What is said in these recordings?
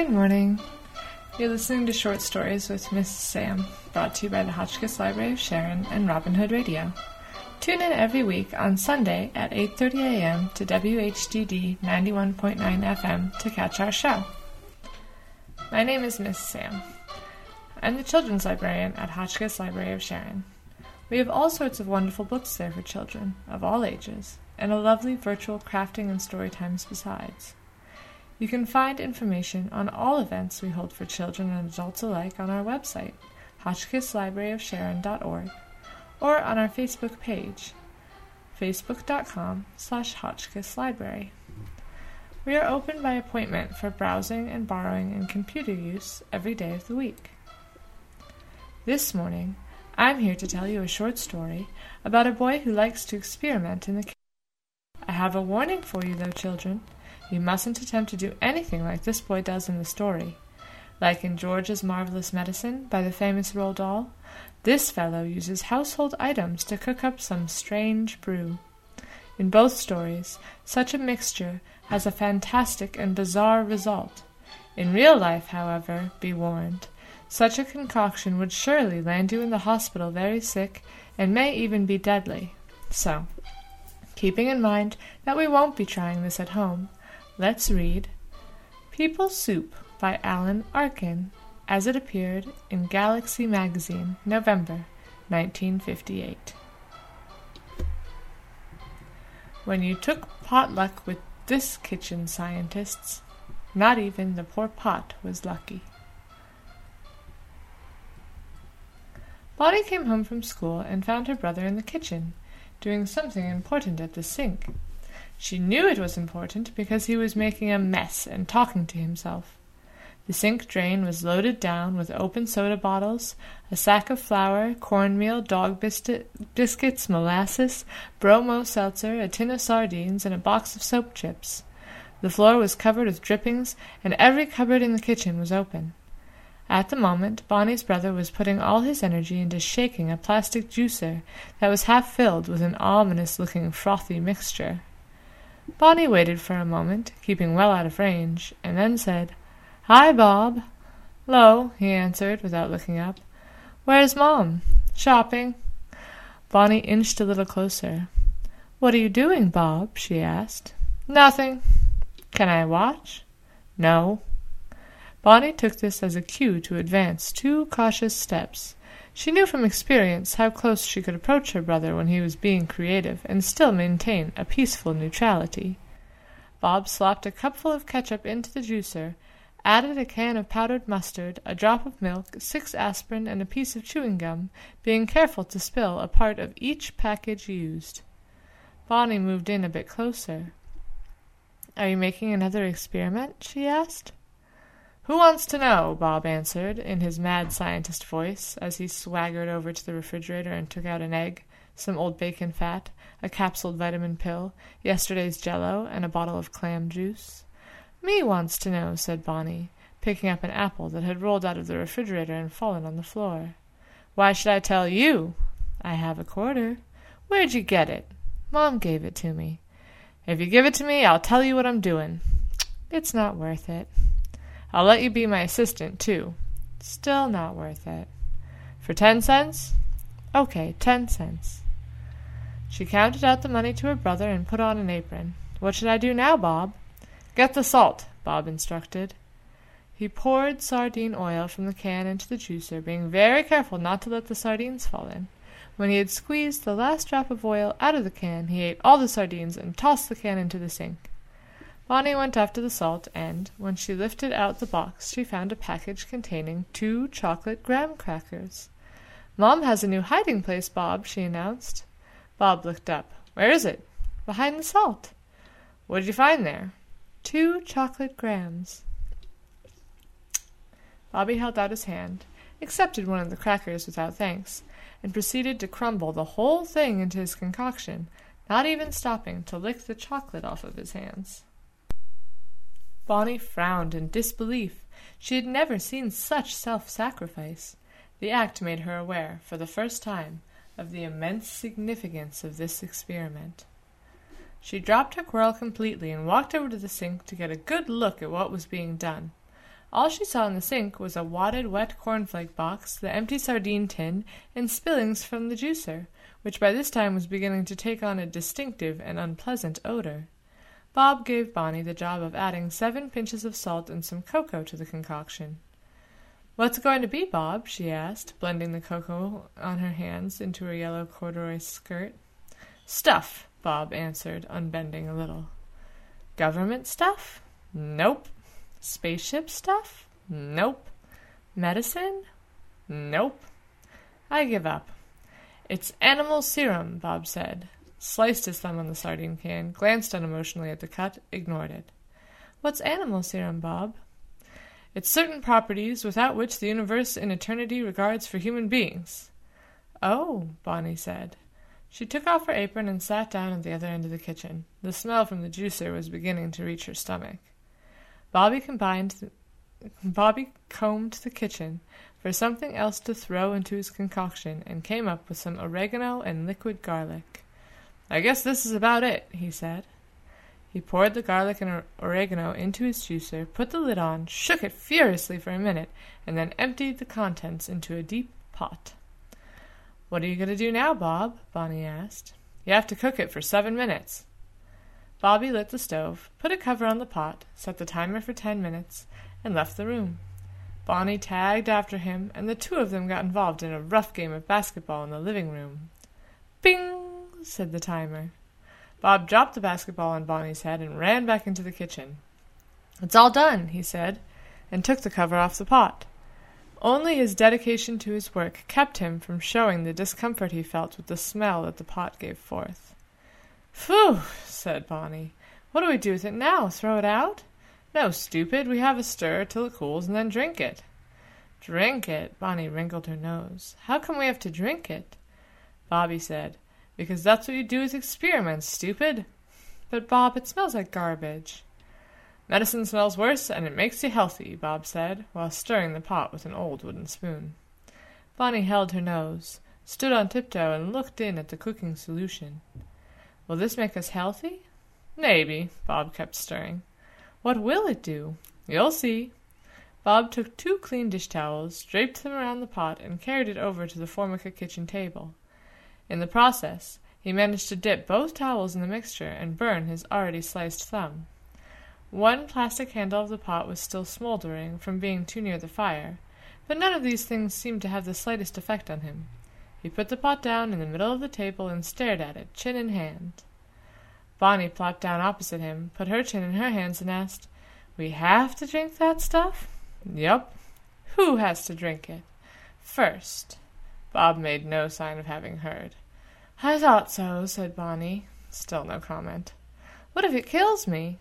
Good morning. You're listening to Short Stories with Miss Sam, brought to you by the Hotchkiss Library of Sharon and Robin Hood Radio. Tune in every week on Sunday at 8:30 a.m. to WHDD 91.9 FM to catch our show. My name is Miss Sam. I'm the children's librarian at Hotchkiss Library of Sharon. We have all sorts of wonderful books there for children of all ages, and a lovely virtual crafting and story times besides. You can find information on all events we hold for children and adults alike on our website, hotchkisslibraryofsharon.org, or on our Facebook page, facebook.com/hotchkisslibrary. We are open by appointment for browsing and borrowing and computer use every day of the week. This morning, I'm here to tell you a short story about a boy who likes to experiment in the kitchen. I have a warning for you, though, children. You mustn't attempt to do anything like this boy does in the story. Like in George's Marvelous Medicine by the famous Roald Dahl, this fellow uses household items to cook up some strange brew. In both stories, such a mixture has a fantastic and bizarre result. In real life, however, be warned, such a concoction would surely land you in the hospital very sick and may even be deadly. So, keeping in mind that we won't be trying this at home, let's read People's Soup by Alan Arkin, as it appeared in Galaxy Magazine, November 1958. When you took potluck with this kitchen, scientists, not even the poor pot was lucky. Bonnie came home from school and found her brother in the kitchen, doing something important at the sink. She knew it was important because he was making a mess and talking to himself. The sink drain was loaded down with open soda bottles, a sack of flour, cornmeal, dog biscuits, molasses, bromo seltzer, a tin of sardines, and a box of soap chips. The floor was covered with drippings, and every cupboard in the kitchen was open. At the moment, Bonnie's brother was putting all his energy into shaking a plastic juicer that was half filled with an ominous-looking frothy mixture. Bonnie waited for a moment, keeping well out of range, and then said, "Hi, Bob." "'Lo," he answered, without looking up. "Where's Mom?" "Shopping." Bonnie inched a little closer. "What are you doing, Bob?" she asked. "Nothing." "Can I watch?" "No." Bonnie took this as a cue to advance 2 cautious steps. She knew from experience how close she could approach her brother when he was being creative and still maintain a peaceful neutrality. Bob slopped a cupful of ketchup into the juicer, added a can of powdered mustard, a drop of milk, 6 aspirin, and a piece of chewing gum, being careful to spill a part of each package used. Bonnie moved in a bit closer. "Are you making another experiment?" she asked. "Who wants to know?" Bob answered, in his mad scientist voice, as he swaggered over to the refrigerator and took out an egg, some old bacon fat, a capsuled vitamin pill, yesterday's Jell-O, and a bottle of clam juice. "Me wants to know," said Bonnie, picking up an apple that had rolled out of the refrigerator and fallen on the floor. "Why should I tell you?" "I have a quarter." "Where'd you get it?" "Mom gave it to me." "If you give it to me, I'll tell you what I'm doing." "It's not worth it." "I'll let you be my assistant, too." "Still not worth it." "For 10 cents?" "Okay, 10 cents." She counted out the money to her brother and put on an apron. "What should I do now, Bob?" "Get the salt," Bob instructed. He poured sardine oil from the can into the juicer, being very careful not to let the sardines fall in. When he had squeezed the last drop of oil out of the can, he ate all the sardines and tossed the can into the sink. Bonnie went after the salt, and, when she lifted out the box, she found a package containing 2 chocolate graham crackers. "Mom has a new hiding place, Bob," she announced. Bob looked up. "Where is it?" "Behind the salt." "What did you find there?" 2 chocolate grahams. Bobby held out his hand, accepted one of the crackers without thanks, and proceeded to crumble the whole thing into his concoction, not even stopping to lick the chocolate off of his hands. Bonnie frowned in disbelief. She had never seen such self-sacrifice. The act made her aware, for the first time, of the immense significance of this experiment. She dropped her quirl completely and walked over to the sink to get a good look at what was being done. All she saw in the sink was a wadded wet cornflake box, the empty sardine tin, and spillings from the juicer, which by this time was beginning to take on a distinctive and unpleasant odor. Bob gave Bonnie the job of adding 7 pinches of salt and some cocoa to the concoction. "What's it going to be, Bob?" she asked, blending the cocoa on her hands into her yellow corduroy skirt. "Stuff," Bob answered, unbending a little. "Government stuff?" "Nope." "Spaceship stuff?" "Nope." "Medicine?" "Nope." "I give up." "It's animal serum," Bob said, sliced his thumb on the sardine can, glanced unemotionally at the cut, ignored it. "What's animal serum, Bob?" "It's certain properties without which the universe in eternity regards for human beings." "Oh," Bonnie said. She took off her apron and sat down at the other end of the kitchen. The smell from the juicer was beginning to reach her stomach. Bobby combed the kitchen for something else to throw into his concoction and came up with some oregano and liquid garlic. "I guess this is about it," he said. He poured the garlic and oregano into his juicer, put the lid on, shook it furiously for a minute, and then emptied the contents into a deep pot. "What are you going to do now, Bob?" Bonnie asked. "You have to cook it for 7 minutes." Bobby lit the stove, put a cover on the pot, set the timer for 10 minutes, and left the room. Bonnie tagged after him, and the two of them got involved in a rough game of basketball in the living room. "Bing!" said the timer. Bob dropped the basketball on Bonnie's head and ran back into the kitchen. "It's all done," he said, and took the cover off the pot. Only his dedication to his work kept him from showing the discomfort he felt with the smell that the pot gave forth. "Phew!" said Bonnie. "What do we do with it now? Throw it out?" "No, stupid. We have a stir till it cools and then drink it." "Drink it?" Bonnie wrinkled her nose. "How come we have to drink it?" Bobby said, "Because that's what you do with experiments, stupid." "But, Bob, it smells like garbage." "Medicine smells worse, and it makes you healthy," Bob said, while stirring the pot with an old wooden spoon. Bonnie held her nose, stood on tiptoe, and looked in at the cooking solution. "Will this make us healthy?" "Maybe." Bob kept stirring. "What will it do?" "You'll see." Bob took 2 clean dish towels, draped them around the pot, and carried it over to the Formica kitchen table. In the process, he managed to dip both towels in the mixture and burn his already sliced thumb. One plastic handle of the pot was still smoldering from being too near the fire, but none of these things seemed to have the slightest effect on him. He put the pot down in the middle of the table and stared at it, chin in hand. Bonnie plopped down opposite him, put her chin in her hands, and asked, "We have to drink that stuff?" "Yup." "Who has to drink it?" "First." Bob made no sign of having heard. "I thought so," said Bonnie. Still no comment. "What if it kills me?"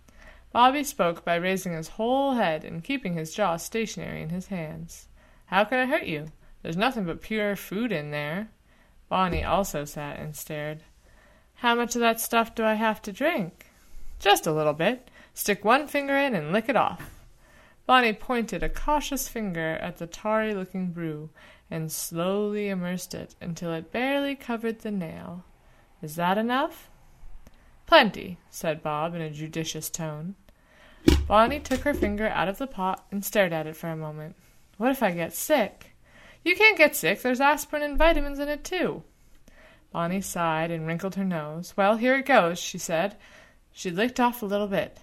Bobby spoke by raising his whole head and keeping his jaw stationary in his hands. "How can it hurt you? There's nothing but pure food in there." Bonnie also sat and stared. "How much of that stuff do I have to drink?" "Just a little bit. Stick one finger in and lick it off." Bonnie pointed a cautious finger at the tarry-looking brew and slowly immersed it until it barely covered the nail. "Is that enough?" "Plenty," said Bob in a judicious tone. Bonnie took her finger out of the pot and stared at it for a moment. "What if I get sick?" "You can't get sick. There's aspirin and vitamins in it, too." Bonnie sighed and wrinkled her nose. "Well, here it goes," she said. She licked off a little bit.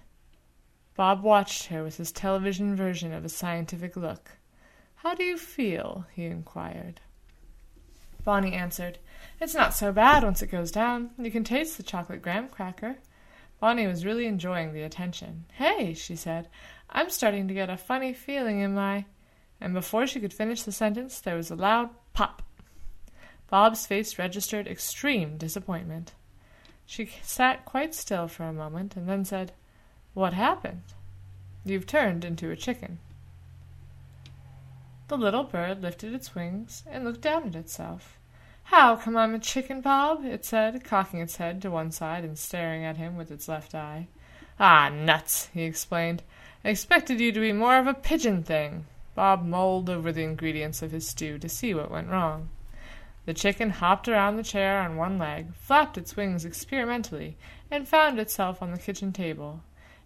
Bob watched her with his television version of a scientific look. "How do you feel?" he inquired. Bonnie answered, "It's not so bad once it goes down. You can taste the chocolate graham cracker." Bonnie was really enjoying the attention. "Hey," she said, "I'm starting to get a funny feeling in my—" And before she could finish the sentence, there was a loud pop. Bob's face registered extreme disappointment. She sat quite still for a moment, and then said, "What happened?" "You've turned into a chicken." The little bird lifted its wings and looked down at itself. "How come I'm a chicken, Bob?" it said, cocking its head to one side and staring at him with its left eye. "Ah, nuts," he explained. "I expected you to be more of a pigeon thing." Bob mulled over the ingredients of his stew to see what went wrong. The chicken hopped around the chair on one leg, flapped its wings experimentally, and found itself on the kitchen table.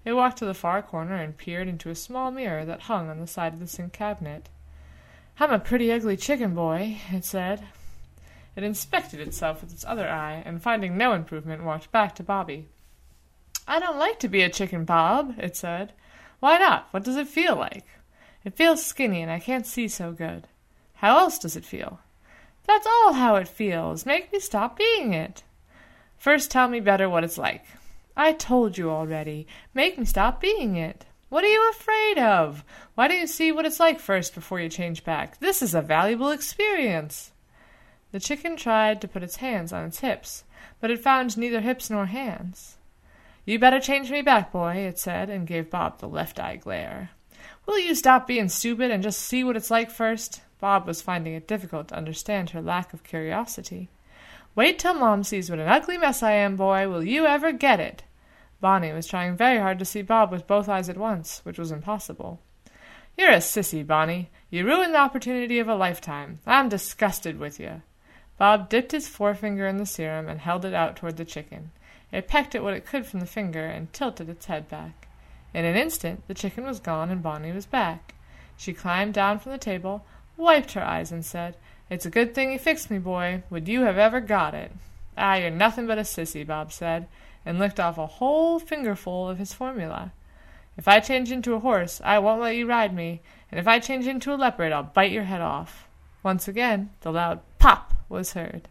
They walked to the far corner and peered into a small mirror that hung on the side of the sink cabinet. "I'm a pretty ugly chicken, boy," it said. It inspected itself with its other eye, and finding no improvement, walked back to Bobby. "I don't like to be a chicken, Bob," it said. "Why not? What does it feel like?" "It feels skinny, and I can't see so good." "How else does it feel?" "That's all how it feels. Make me stop being it." "First tell me better what it's like." "I told you already. Make me stop being it." "What are you afraid of? Why don't you see what it's like first before you change back? This is a valuable experience." The chicken tried to put its hands on its hips, but it found neither hips nor hands. "You better change me back, boy," it said, and gave Bob the left-eye glare. "Will you stop being stupid and just see what it's like first?" Bob was finding it difficult to understand her lack of curiosity. "Wait till Mom sees what an ugly mess I am, boy. Will you ever get it?" Bonnie was trying very hard to see Bob with both eyes at once, which was impossible. "You're a sissy, Bonnie. You ruined the opportunity of a lifetime. I'm disgusted with you." Bob dipped his forefinger in the serum and held it out toward the chicken. It pecked at what it could from the finger and tilted its head back. In an instant the chicken was gone and Bonnie was back. She climbed down from the table, wiped her eyes, and said, "It's a good thing you fixed me, boy. Would you have ever got it?" "Ah, you're nothing but a sissy," Bob said, and licked off a whole fingerful of his formula. "If I change into a horse, I won't let you ride me, and if I change into a leopard, I'll bite your head off." Once again the loud pop was heard.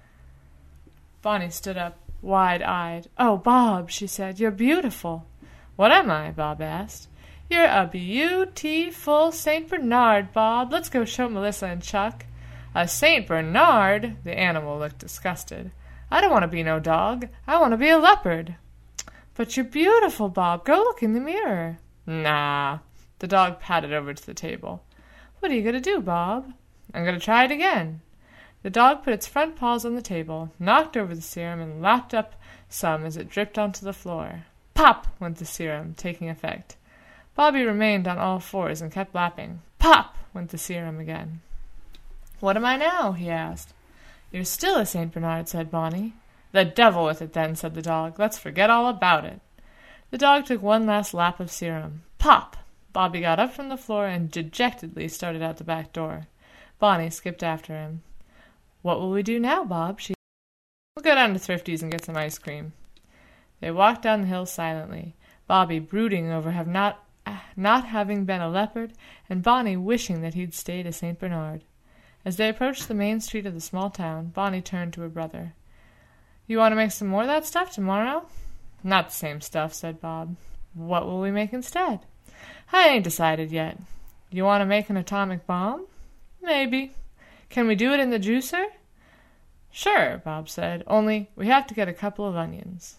Bonnie stood up, wide-eyed. "Oh, Bob," she said, "you're beautiful." "What am I?" Bob asked. "You're a beautiful St. Bernard, Bob. Let's go show Melissa and Chuck." "A St. Bernard?" The animal looked disgusted. "I don't want to be no dog. I want to be a leopard." "But you're beautiful, Bob. Go look in the mirror." "Nah." The dog padded over to the table. "What are you going to do, Bob?" "I'm going to try it again." The dog put its front paws on the table, knocked over the serum, and lapped up some as it dripped onto the floor. Pop went the serum, taking effect. Bobby remained on all fours and kept lapping. Pop went the serum again. "What am I now?" he asked. "You're still a St. Bernard," said Bonnie. "The devil with it, then," said the dog. "Let's forget all about it." The dog took one last lap of serum. Pop! Bobby got up from the floor and dejectedly started out the back door. Bonnie skipped after him. "What will we do now, Bob?" she "We'll go down to Thrifty's and get some ice cream." They walked down the hill silently, Bobby brooding over not having been a leopard, and Bonnie wishing that he'd stayed a St. Bernard. As they approached the main street of the small town, Bonnie turned to her brother. "You want to make some more of that stuff tomorrow?" "Not the same stuff," said Bob. "What will we make instead?" "I ain't decided yet." "You want to make an atomic bomb?" "Maybe." "Can we do it in the juicer?" "Sure," Bob said, "only we have to get a couple of onions."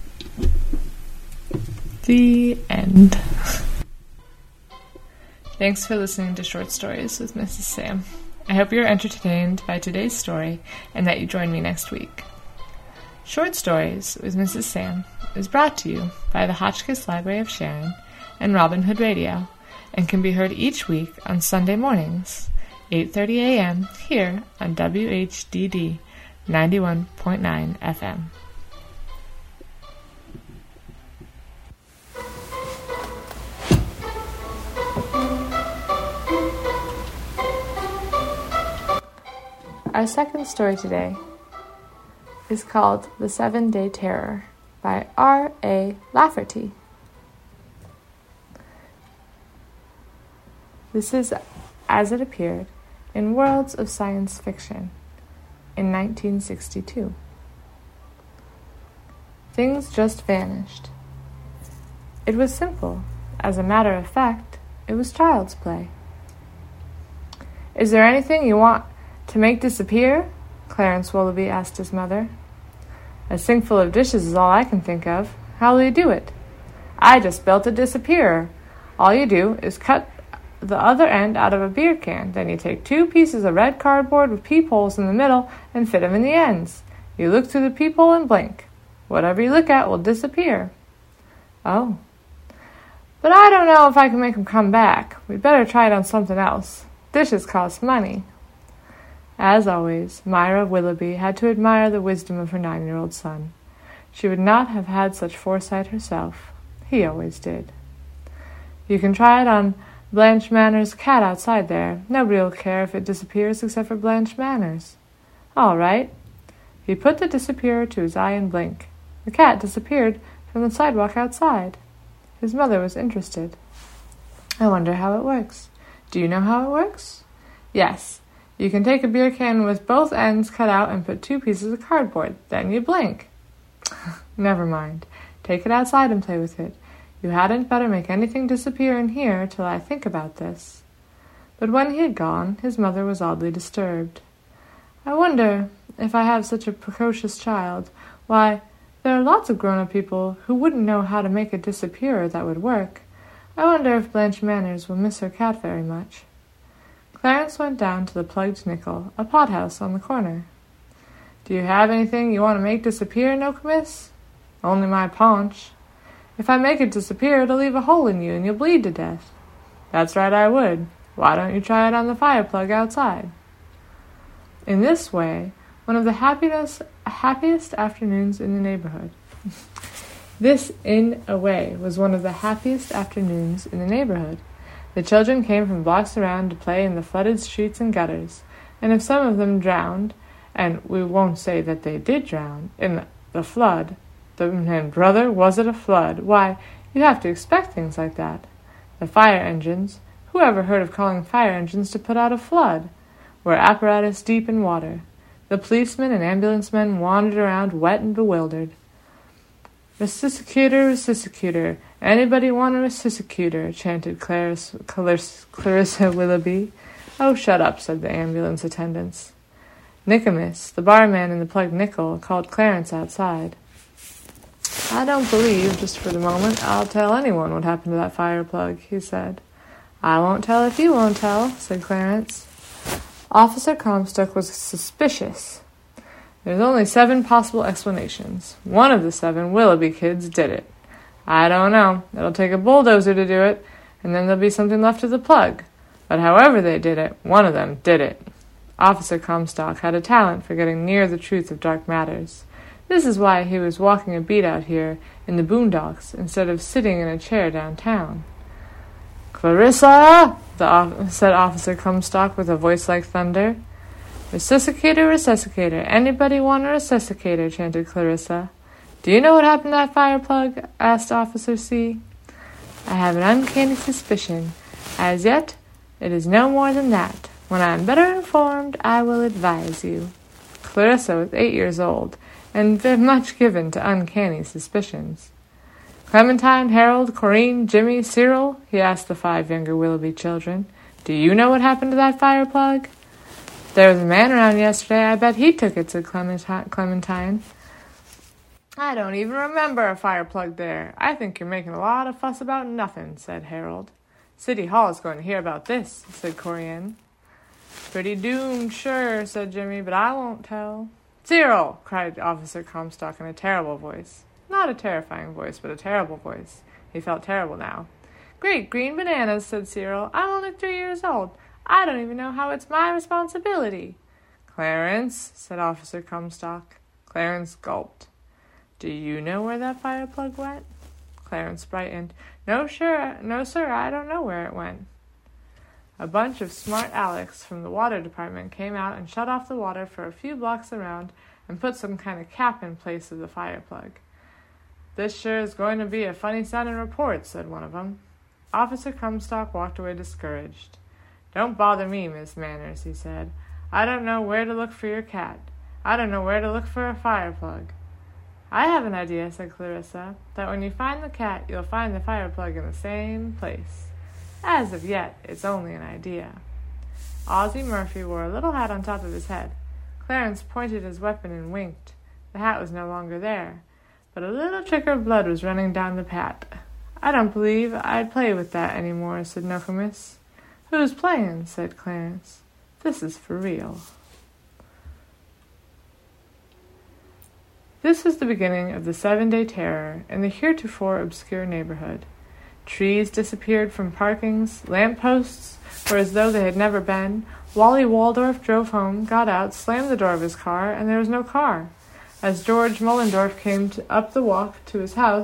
The end. Thanks for listening to Short Stories with Mrs. Sam. I hope you're entertained by today's story and that you join me next week. Short Stories with Mrs. Sam is brought to you by the Hotchkiss Library of Sharon and Robin Hood Radio, and can be heard each week on Sunday mornings, 8:30 a.m. here on WHDD 91.9 FM. Our second story today is called The 7-Day Terror by R.A. Lafferty. This is as it appeared in Worlds of Science Fiction in 1962. Things just vanished. It was simple. As a matter of fact, it was child's play. "Is there anything you want to make disappear?" Clarence Willoughby asked his mother. "A sink full of dishes is all I can think of. How will you do it?" "I just built a disappearer. All you do is cut the other end out of a beer can. Then you take 2 pieces of red cardboard with peepholes in the middle and fit them in the ends. You look through the peephole and blink. Whatever you look at will disappear." "Oh. But I don't know if I can make 'em come back. We'd better try it on something else. Dishes cost money." As always, Myra Willoughby had to admire the wisdom of her 9-year-old son. She would not have had such foresight herself. He always did. You can try it on Blanche Manners' cat outside there. Nobody'll care if it disappears except for Blanche Manners. All right. He put the disappearer to his eye and blinked. The cat disappeared from the sidewalk outside. His mother was interested. I wonder how it works. Do you know how it works? Yes. You can take a beer can with both ends cut out and put 2 pieces of cardboard. Then you blink. Never mind. Take it outside and play with it. You hadn't better make anything disappear in here till I think about this. But when he had gone, his mother was oddly disturbed. I wonder if I have such a precocious child. Why, there are lots of grown-up people who wouldn't know how to make a disappearer that would work. I wonder if Blanche Manners will miss her cat very much. Clarence went down to the Plugged Nickel, a pothouse on the corner. Do you have anything you want to make disappear, Nokomis? Only my paunch. If I make it disappear, it'll leave a hole in you and you'll bleed to death. That's right, I would. Why don't you try it on the fire plug outside? In this way, one of the happiest afternoons in the neighborhood. This, in a way, was one of the happiest afternoons in the neighborhood. The children came from blocks around to play in the flooded streets and gutters, and if some of them drowned, and we won't say that they did drown, in the flood, and brother, was it a flood? Why, you'd have to expect things like that. The fire engines, who ever heard of calling fire engines to put out a flood, were apparatus deep in water. The policemen and ambulance men wandered around wet and bewildered. Resuscitator, resuscitator, anybody want a resuscitator? Chanted Clarissa Willoughby. Oh, shut up, said the ambulance attendants. Nicodemus, the barman in the Plugged Nickel, called Clarence outside. I don't believe, just for the moment, I'll tell anyone what happened to that fire plug, he said. I won't tell if you won't tell, said Clarence. Officer Comstock was suspicious. There's only 7 possible explanations. One of the 7 Willoughby kids did it. I don't know. It'll take a bulldozer to do it, and then there'll be something left of the plug. But however they did it, one of them did it. Officer Comstock had a talent for getting near the truth of dark matters. This is why he was walking a beat out here in the boondocks instead of sitting in a chair downtown. Clarissa, said Officer Comstock with a voice like thunder. Resuscitator, resuscitator. Anybody want a resuscitator? Chanted Clarissa. Do you know what happened to that fire plug? Asked Officer C. I have an uncanny suspicion. As yet, it is no more than that. When I am better informed, I will advise you. Clarissa was 8 years old, and very much given to uncanny suspicions. Clementine, Harold, Corinne, Jimmy, Cyril, he asked the 5 younger Willoughby children. Do you know what happened to that fire plug? There was a man around yesterday. I bet he took it, said Clementine. I don't even remember a fire plug there. I think you're making a lot of fuss about nothing, said Harold. City Hall is going to hear about this, said Corinne. Pretty doomed, sure, said Jimmy, but I won't tell. Cyril, cried Officer Comstock in a terrible voice. Not a terrifying voice, but a terrible voice. He felt terrible now. Great green bananas, said Cyril. I'm only 3 years old. I don't even know how it's my responsibility. Clarence, said Officer Comstock. Clarence gulped. Do you know where that fire plug went? Clarence brightened. No, sir, I don't know where it went. A bunch of smart Alecs from the water department came out and shut off the water for a few blocks around and put some kind of cap in place of the fire plug. This sure is going to be a funny-sounding report, said one of them. Officer Comstock walked away discouraged. Don't bother me, Miss Manners, he said. I don't know where to look for your cat. I don't know where to look for a fire plug. I have an idea, said Clarissa, that when you find the cat, you'll find the fire plug in the same place. As of yet, it's only an idea. Ozzie Murphy wore a little hat on top of his head. Clarence pointed his weapon and winked. The hat was no longer there, but a little trickle of blood was running down the hat. I don't believe I'd play with that any more, said Nokomis. Who's playing? Said Clarence. This is for real. This was the beginning of the 7-day terror in the heretofore obscure neighborhood. Trees disappeared from parkings, lamp-posts were as though they had never been. Wally Waldorf drove home, got out, slammed the door of his car, and there was no car. As George Mullendorf came up the walk to his house,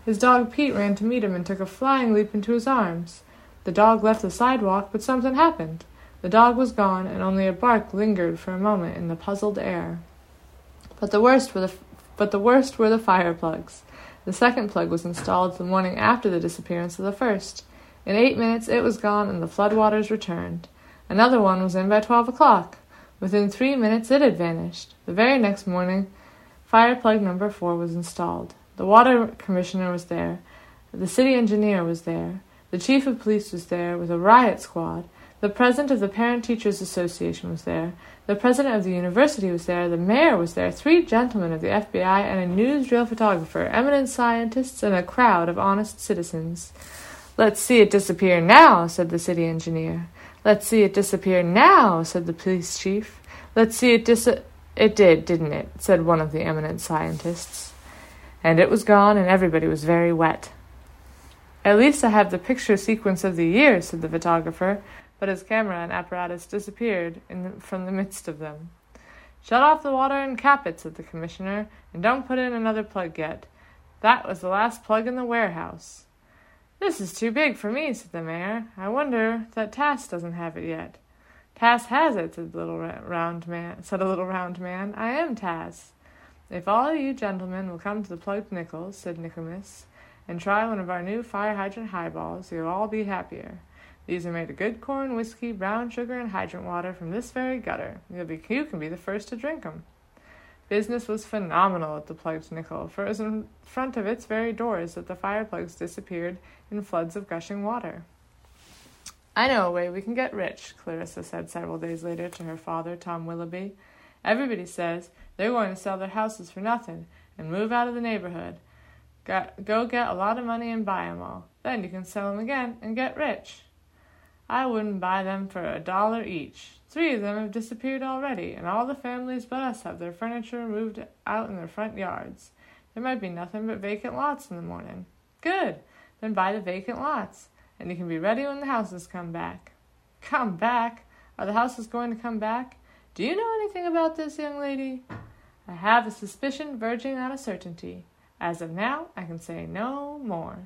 His dog Pete ran to meet him and took a flying leap into his arms. The dog left the sidewalk, but something happened. The dog was gone, and only a bark lingered for a moment in the puzzled air. But the worst were the fire plugs. The second plug was installed the morning after the disappearance of the first. In 8 minutes it was gone, and the floodwaters returned. Another one was in by 12 o'clock. Within 3 minutes it had vanished. The very next morning, fire plug number 4 was installed. The water commissioner was there. The city engineer was there. The chief of police was there with a riot squad. The president of the Parent-Teachers Association was there. The president of the university was there. The mayor was there. 3 gentlemen of the FBI and a newsreel photographer, eminent scientists, and a crowd of honest citizens. "Let's see it disappear now," said the city engineer. "Let's see it disappear now," said the police chief. "Let's see it It did, didn't it?" said one of the eminent scientists. "And it was gone, and everybody was very wet." "At least I have the picture sequence of the year," said the photographer, but his camera and apparatus disappeared from the midst of them. "Shut off the water and cap it," said the commissioner, "and don't put in another plug yet. That was the last plug in the warehouse." "This is too big for me," said the mayor. "I wonder that Tass doesn't have it yet." "Tass has it," said a little round man. "I am Tass." "If all you gentlemen will come to the Plugged Nickels," said Nicodemus, "and try one of our new fire hydrant highballs, you'll all be happier. These are made of good corn, whiskey, brown sugar, and hydrant water from this very gutter. You can be the first to drink 'em." Business was phenomenal at the Plugged Nickel, for it was in front of its very doors that the fire plugs disappeared in floods of gushing water. "I know a way we can get rich," Clarissa said several days later to her father, Tom Willoughby. "Everybody says they're going to sell their houses for nothing and move out of the neighborhood. Go get a lot of money and buy 'em all. Then you can sell 'em again and get rich. I wouldn't buy them for $1 each. 3 of them have disappeared already, and all the families but us have their furniture moved out in their front yards. There might be nothing but vacant lots in the morning. Good! Then buy the vacant lots, and you can be ready when the houses come back." "Come back? Are the houses going to come back? Do you know anything about this, young lady?" "I have a suspicion verging on a certainty. As of now, I can say no more."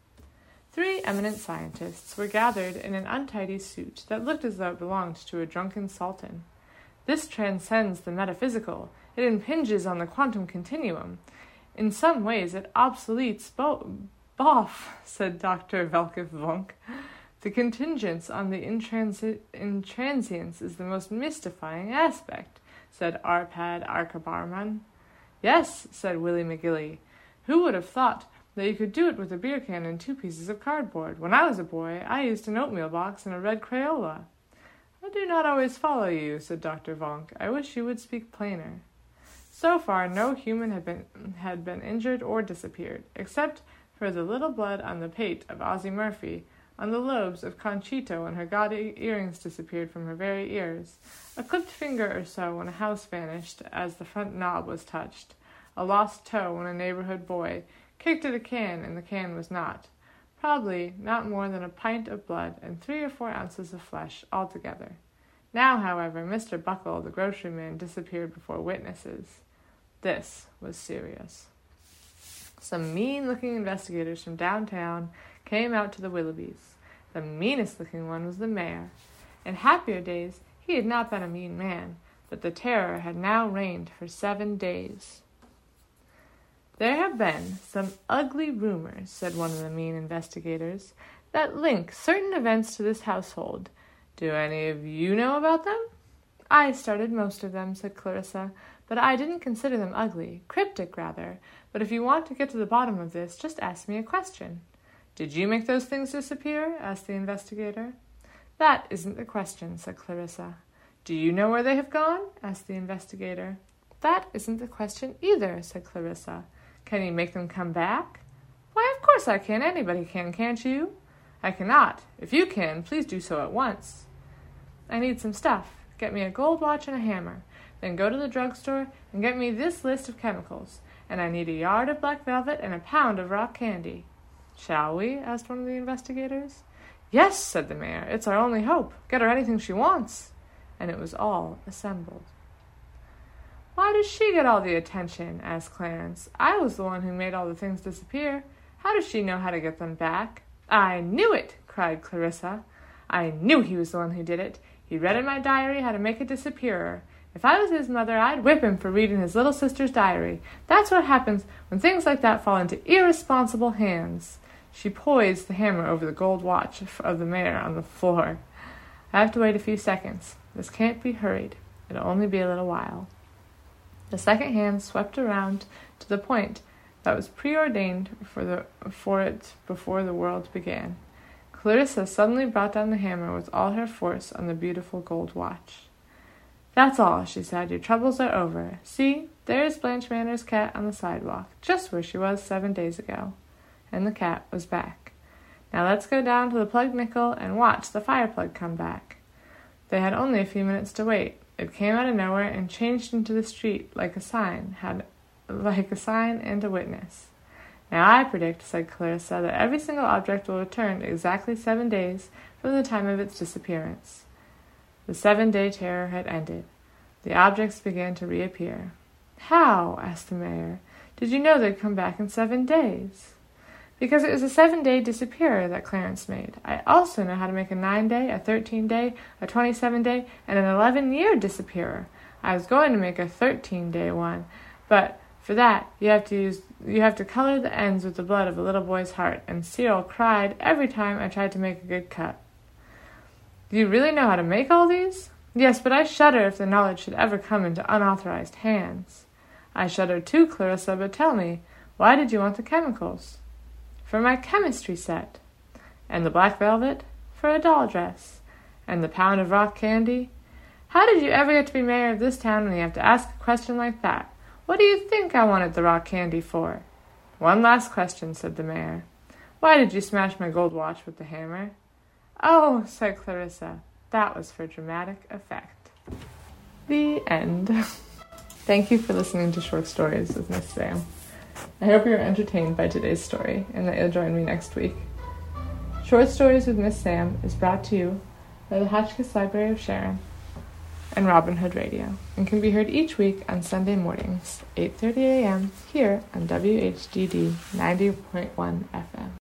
3 eminent scientists were gathered in an untidy suit that looked as though it belonged to a drunken sultan. "This transcends the metaphysical. It impinges on the quantum continuum. In some ways it obsoletes boff," said Dr. Velkev Vonk. "The contingence on the intransience is the most mystifying aspect," said Arpad Arkabarman. "Yes," said Willie McGilly. "Who would have thought that you could do it with a beer can and 2 pieces of cardboard? When I was a boy, I used an oatmeal box and a red Crayola." "I do not always follow you," said Dr. Vonk. "I wish you would speak plainer." So far, no human had been injured or disappeared, except for the little blood on the pate of Ozzie Murphy, on the lobes of Conchito when her gaudy earrings disappeared from her very ears, a clipped finger or so when a house vanished as the front knob was touched, a lost toe when a neighborhood boy kicked at a can and the can was not. Probably not more than a pint of blood and 3 or 4 ounces of flesh altogether. Now, however, Mr. Buckle, the groceryman, disappeared before witnesses. This was serious. Some mean-looking investigators from downtown came out to the Willoughbys. The meanest-looking one was the mayor. In happier days, he had not been a mean man, but the terror had now reigned for 7 days. "There have been some ugly rumors," said one of the mean investigators, "that link certain events to this household. Do any of you know about them?" "I started most of them," said Clarissa, "but I didn't consider them ugly. Cryptic, rather. But if you want to get to the bottom of this, just ask me a question." "Did you make those things disappear?" asked the investigator. "That isn't the question," said Clarissa. "Do you know where they have gone?" asked the investigator. "That isn't the question either," said Clarissa. "Can you make them come back?" "Why, of course I can. Anybody can, can't you?" "I cannot. If you can, please do so at once." "I need some stuff. Get me a gold watch and a hammer. Then go to the drugstore and get me this list of chemicals. And I need a yard of black velvet and a pound of rock candy." "Shall we?" asked one of the investigators. "Yes," said the mayor. "It's our only hope. Get her anything she wants." And it was all assembled. "Why does she get all the attention?" asked Clarence. "I was the one who made all the things disappear. How does she know how to get them back?" "I knew it!" cried Clarissa. "I knew he was the one who did it. He read in my diary how to make a disappearer. If I was his mother, I'd whip him for reading his little sister's diary. That's what happens when things like that fall into irresponsible hands." She poised the hammer over the gold watch of the mayor on the floor. "I have to wait a few seconds. This can't be hurried. It'll only be a little while." The second hand swept around to the point that was preordained for it before the world began. Clarissa suddenly brought down the hammer with all her force on the beautiful gold watch. "That's all," she said. "Your troubles are over. See, there's Blanche Manor's cat on the sidewalk, just where she was 7 days ago." And the cat was back. "Now let's go down to the plugged nickel and watch the fire plug come back." They had only a few minutes to wait. It came out of nowhere and changed into the street like a sign and a witness. "Now I predict," said Clarissa, "that every single object will return exactly 7 days from the time of its disappearance." The 7-day terror had ended. The objects began to reappear. "How?" asked the mayor. "Did you know they'd come back in 7 days?" "Because it was a 7-day disappearer that Clarence made. I also know how to make a 9-day, a 13-day, a 27-day, and an 11-year disappearer. I was going to make a 13-day one, but for that you have to color the ends with the blood of a little boy's heart, and Cyril cried every time I tried to make a good cut." "Do you really know how to make all these?" "Yes, but I shudder if the knowledge should ever come into unauthorized hands." "I shudder too, Clarissa, but tell me, why did you want the chemicals?" "For my chemistry set." "And the black velvet?" "For a doll dress." "And the pound of rock candy?" "How did you ever get to be mayor of this town when you have to ask a question like that? What do you think I wanted the rock candy for?" "One last question," said the mayor. "Why did you smash my gold watch with the hammer?" "Oh," said Clarissa, "that was for dramatic effect." The end. Thank you for listening to Short Stories with Miss Sam. I hope you were entertained by today's story and that you'll join me next week. Short Stories with Miss Sam is brought to you by the Hotchkiss Library of Sharon and Robin Hood Radio, and can be heard each week on Sunday mornings, 8:30 a.m. here on WHDD 90.1 FM.